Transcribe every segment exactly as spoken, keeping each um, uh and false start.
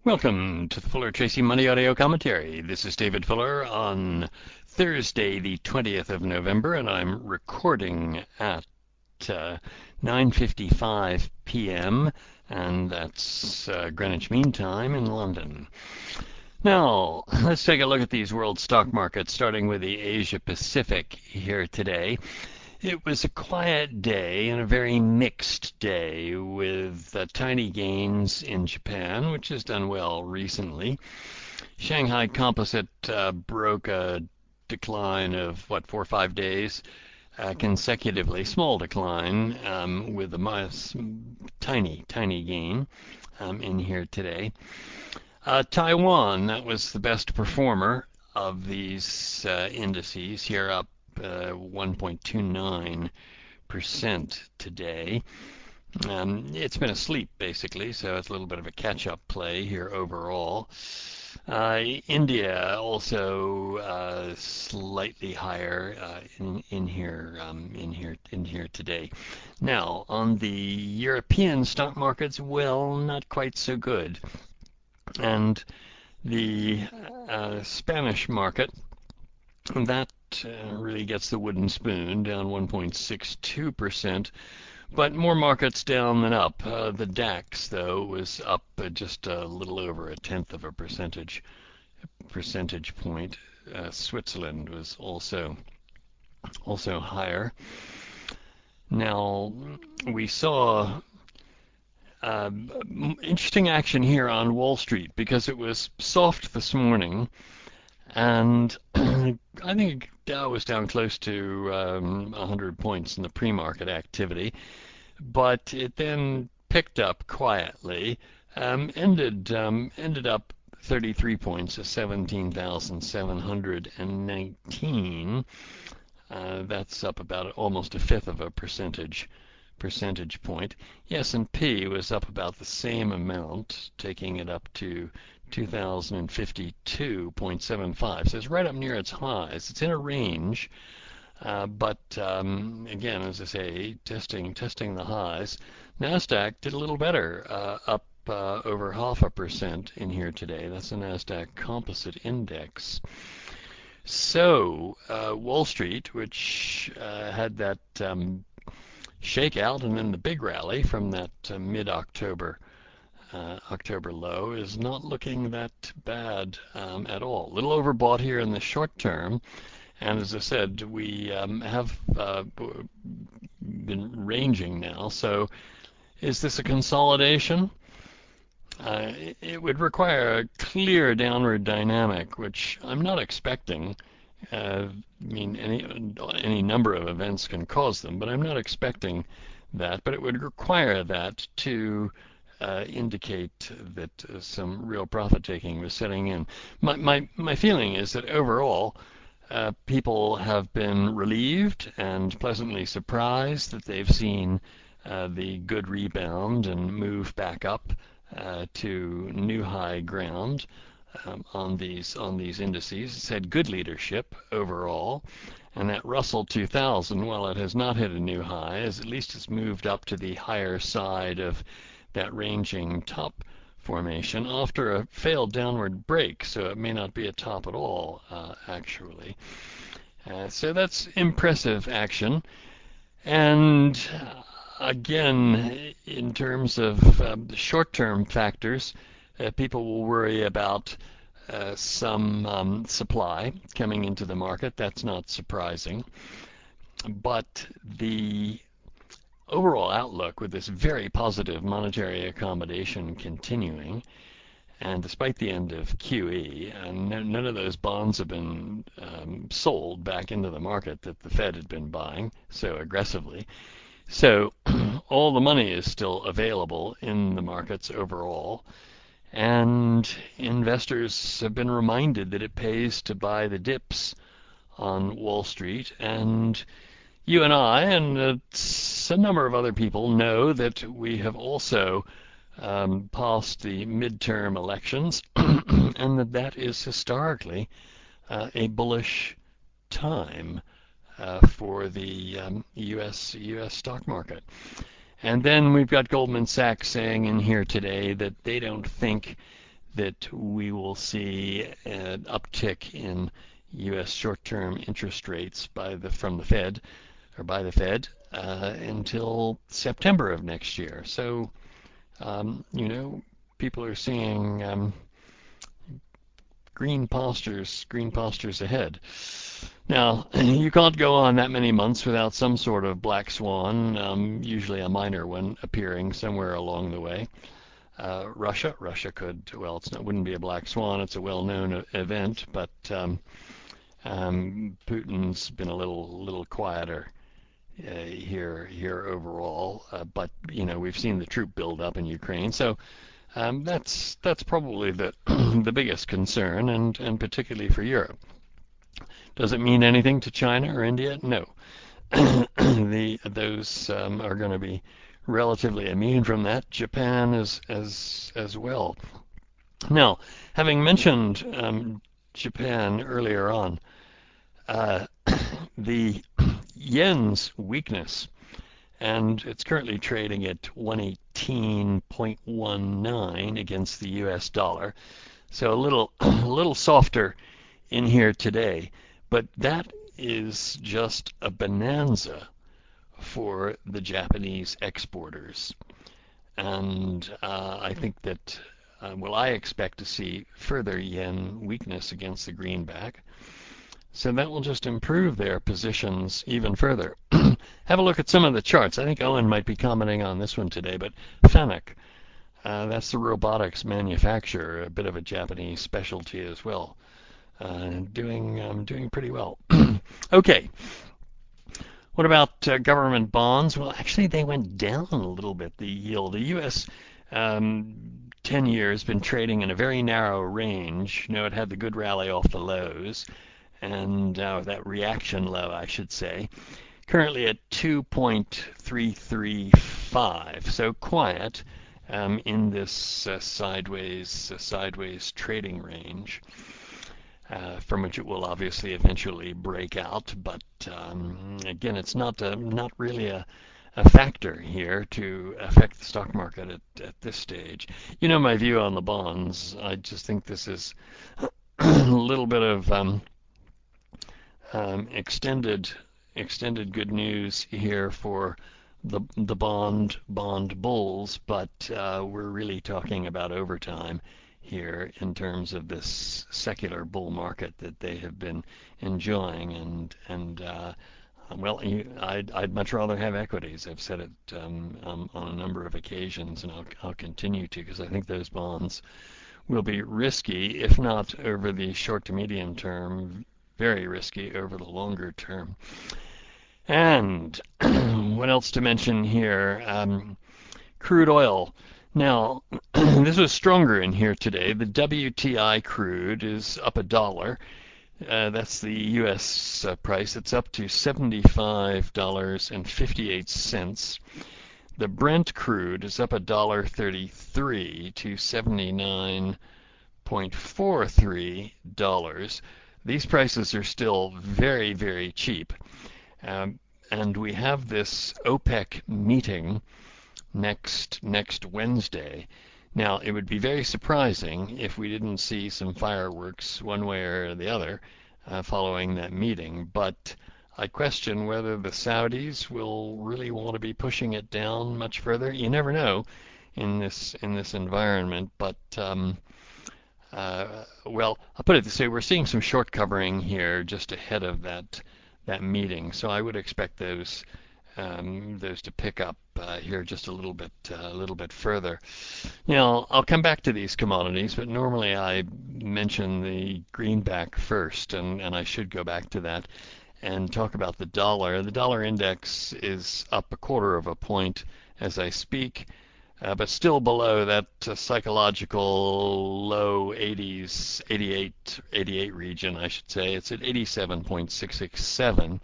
Welcome to the Fuller Tracy Money Audio Commentary. This is David Fuller on Thursday, the twentieth of November, and I'm recording at uh, nine fifty-five p m, and that's uh, Greenwich Mean Time in London. Now, let's take a look at these world stock markets, starting with the Asia Pacific here today. It was a quiet day and a very mixed day with uh, tiny gains in Japan, which has done well recently. Shanghai Composite uh, broke a decline of, what, four or five days uh, consecutively, small decline um, with a minus, tiny, tiny gain um, in here today. Uh, Taiwan, that was the best performer of these uh, indices, here up uh, one point two nine percent today. Um, it's been asleep basically, so it's a little bit of a catch-up play here overall. Uh, India also uh, slightly higher uh, in, in here um, in here in here today. Now on the European stock markets, well, not quite so good, and the uh, Spanish market, that uh, really gets the wooden spoon, down one point six two percent, but more markets down than up. Uh, the DAX, though, was up uh, just a little over a tenth of a percentage percentage point. Uh, Switzerland was also also higher. Now we saw uh, interesting action here on Wall Street because it was soft this morning. And I think Dow was down close to um, one hundred points in the pre-market activity, but it then picked up quietly, um, ended um, ended up thirty-three points at seventeen thousand seven hundred nineteen. Uh, that's up about almost a fifth of a percentage percentage point. The S and P was up about the same amount, taking it up to two thousand fifty-two point seven five. So it's right up near its highs. It's in a range, uh, but um, again, as I say, testing testing the highs. Nasdaq did a little better, uh, up uh, over half a percent in here today. That's the Nasdaq Composite Index. So uh, Wall Street, which uh, had that um, shakeout and then the big rally from that uh, mid-October uh, October low, is not looking that bad um, at all. A little overbought here in the short term, and as I said, we um, have uh, been ranging now. So is this a consolidation? Uh, it would require a clear downward dynamic, which I'm not expecting. Uh, I mean, any any number of events can cause them, but I'm not expecting that. But it would require that to uh, indicate that uh, some real profit taking was setting in. My my my feeling is that overall, uh, people have been relieved and pleasantly surprised that they've seen uh, the good rebound and move back up uh, to new high ground. Um, on these on these indices. It's had good leadership overall, and that Russell two thousand, while it has not hit a new high, as at least it's moved up to the higher side of that ranging top formation after a failed downward break, so it may not be a top at all, uh, actually. Uh, so that's impressive action. And uh, again, in terms of um, the short-term factors, uh, people will worry about uh, some um, supply coming into the market. That's not surprising. But the overall outlook with this very positive monetary accommodation continuing, and despite the end of Q E, and none of those bonds have been um, sold back into the market that the Fed had been buying so aggressively. So all the money is still available in the markets overall, and investors have been reminded that it pays to buy the dips on Wall Street. And you and I and uh, a number of other people know that we have also um, passed the midterm elections, and that that is historically uh, a bullish time uh, for the um, U S U S stock market. And then we've got Goldman Sachs saying in here today that they don't think that we will see an uptick in U S short-term interest rates by the from the Fed or by the Fed uh, until September of next year. So, um, you know, people are seeing um, green pastures, green pastures ahead. Now, you can't go on that many months without some sort of black swan, um, usually a minor one, appearing somewhere along the way. Uh, Russia, Russia could, well, it's not, wouldn't be a black swan. It's a well-known event, but um, um, Putin's been a little, little quieter uh, here, here overall. Uh, but you know, we've seen the troop build up in Ukraine, so um, that's that's probably the the biggest concern, and and particularly for Europe. Does it mean anything to China or India? No. the those um, are going to be relatively immune from that. Japan is as as well. Now, having mentioned um, Japan earlier on, uh, the yen's weakness, and it's currently trading at one eighteen point one nine against the U S dollar, so a little a little softer in here today, but that is just a bonanza for the Japanese exporters. And uh, I think that, uh, well, I expect to see further yen weakness against the greenback. So that will just improve their positions even further. Have a look at some of the charts. I think Owen might be commenting on this one today, but Fanuc, uh, that's the robotics manufacturer, a bit of a Japanese specialty as well, uh, doing um, doing pretty well. Okay. What about uh, government bonds? Well, actually, they went down a little bit, the yield. The U S um, ten year has been trading in a very narrow range. You know, it had the good rally off the lows, and uh, that reaction low, I should say. Currently at two point three three five, so quiet um, in this uh, sideways uh, sideways trading range. Uh, from which it will obviously eventually break out, but um, again, it's not a, not really a, a factor here to affect the stock market at, at this stage. You know my view on the bonds. I just think this is a little bit of um, um, extended extended good news here for the the bond bond bulls, but uh, we're really talking about overtime here in terms of this secular bull market that they have been enjoying, and and uh, well, I'd, I'd much rather have equities. I've said it um, um, on a number of occasions, and I'll, I'll continue to, because I think those bonds will be risky, if not over the short to medium term, very risky over the longer term. And what else to mention here? Um, crude oil. Now, this was stronger in here today. The W T I crude is up a dollar. Uh, that's the U S uh, price. It's up to seventy-five dollars and fifty-eight cents. The Brent crude is up a dollar thirty-three to seventy-nine point four three dollars. These prices are still very, very cheap. Um, and we have this OPEC meeting next next Wednesday. Now, it would be very surprising if we didn't see some fireworks one way or the other uh, following that meeting, but I question whether the Saudis will really want to be pushing it down much further. You never know in this in this environment, but um, uh, well, I'll put it this way: we're seeing some short covering here just ahead of that that meeting, so I would expect those um, those to pick up uh, here just a little bit uh, a little bit further. Now, I'll come back to these commodities, but normally I mention the greenback first, and, and I should go back to that and talk about the dollar. The dollar index is up a quarter of a point as I speak, uh, but still below that uh, psychological low eighties, eighty-eight, eighty-eight region, I should say. It's at eighty-seven point six six seven.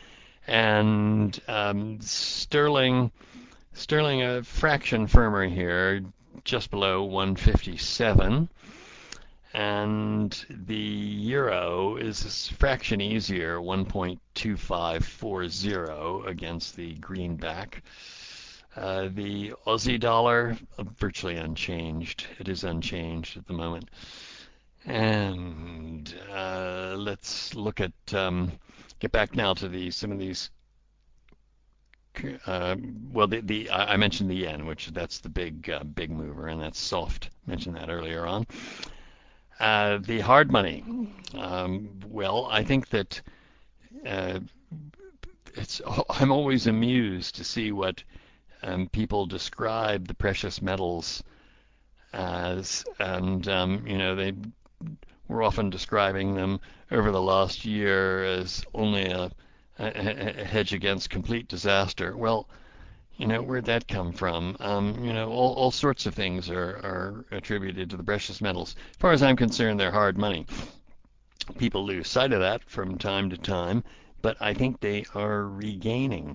And um, sterling, sterling a fraction firmer here, just below one fifty-seven. And the euro is a fraction easier, one point two five four zero against the greenback. Uh, the Aussie dollar, uh, virtually unchanged. It is unchanged at the moment. And uh, let's look at um, get back now to the some of these. Uh, well, the, the I mentioned the yen, which that's the big uh, big mover, and that's soft. Mentioned that earlier on. Uh, the hard money. Um, well, I think that uh, it's. I'm always amused to see what um, people describe the precious metals as, and um, you know they were often describing them over the last year as only a, a, a hedge against complete disaster. Well, you know, where'd that come from? Um, you know, all, all sorts of things are, are attributed to the precious metals. As far as I'm concerned, they're hard money. People lose sight of that from time to time, but I think they are regaining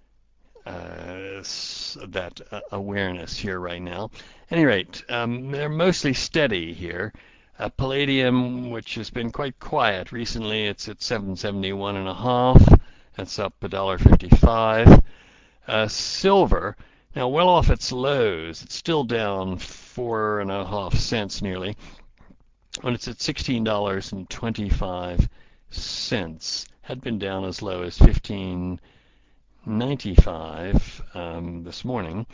uh, that uh, awareness here right now. At any rate, um, they're mostly steady here. Uh, palladium, which has been quite quiet recently, it's at seven seventy-one and a half. That's up one dollar fifty-five. Uh, silver, now well off its lows. It's still down four and a half cents nearly, when it's at sixteen dollars and twenty-five cents. Had been down as low as fifteen ninety-five um, this morning.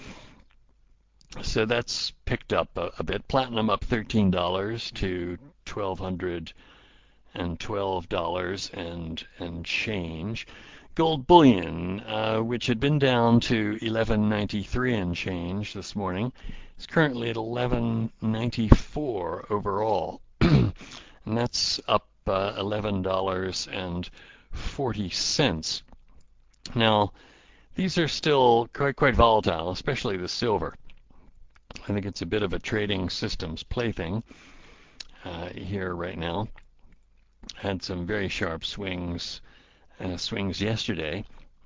So that's picked up a, a bit. Platinum up thirteen dollars to twelve hundred twelve dollars and and change. Gold bullion, uh, which had been down to eleven ninety-three and change this morning, is currently at eleven ninety-four overall, and that's up uh, eleven dollars and forty cents. Now, these are still quite quite volatile, especially the silver. I think it's a bit of a trading systems plaything uh, here right now. Had some very sharp swings uh, swings yesterday,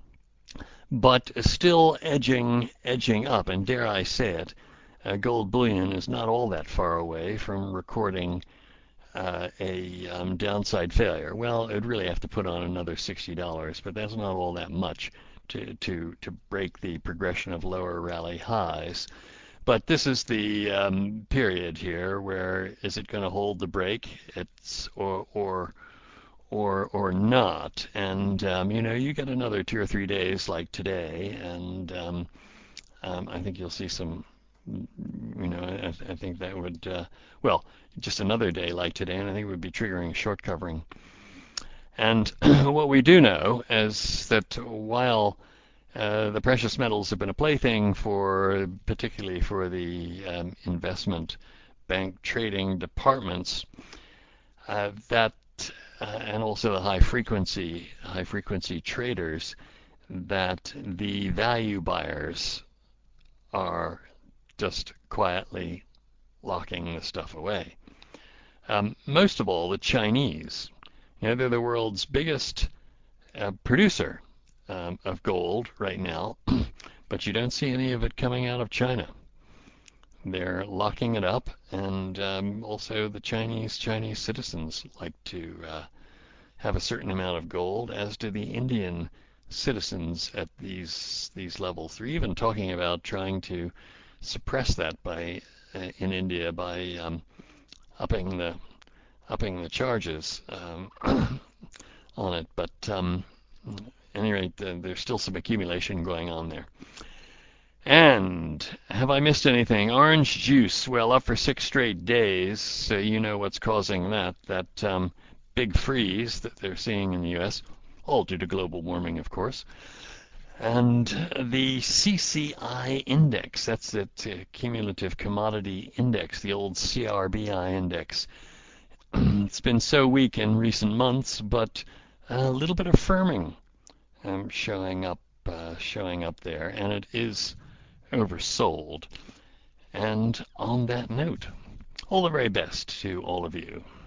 but still edging edging up. And dare I say it, uh, gold bullion is not all that far away from recording uh, a um, downside failure. Well, it'd really have to put on another sixty dollars, but that's not all that much to to to break the progression of lower rally highs. But this is the um, period here where is it going to hold the break? It's or or or or not. And um, you know, you get another two or three days like today, and um, um, I think you'll see some. You know, I, I think that would uh, well, just another day like today, and I think it would be triggering short covering. And what we do know is that while uh, the precious metals have been a plaything for, particularly for the um, investment bank trading departments, uh, that uh, and also the high frequency high frequency traders, that the value buyers are just quietly locking the stuff away. Um, most of all, the Chinese. You know, they're the world's biggest uh, producer um, of gold right now, but you don't see any of it coming out of China. They're locking it up, and um, also the Chinese Chinese citizens like to uh, have a certain amount of gold, as do the Indian citizens at these these levels. They're even talking about trying to suppress that by uh, in India by um, upping the upping the charges um, on it. But um, at any rate, uh, there's still some accumulation going on there. And have I missed anything? Orange juice, well, up for six straight days, so you know what's causing that. That um, big freeze that they're seeing in the U S, all due to global warming, of course. And the C C I index, that's the uh, cumulative commodity index, the old C R B I index. It's been so weak in recent months, but a little bit of firming um, showing up, uh, showing up there, and it is oversold. And on that note, all the very best to all of you.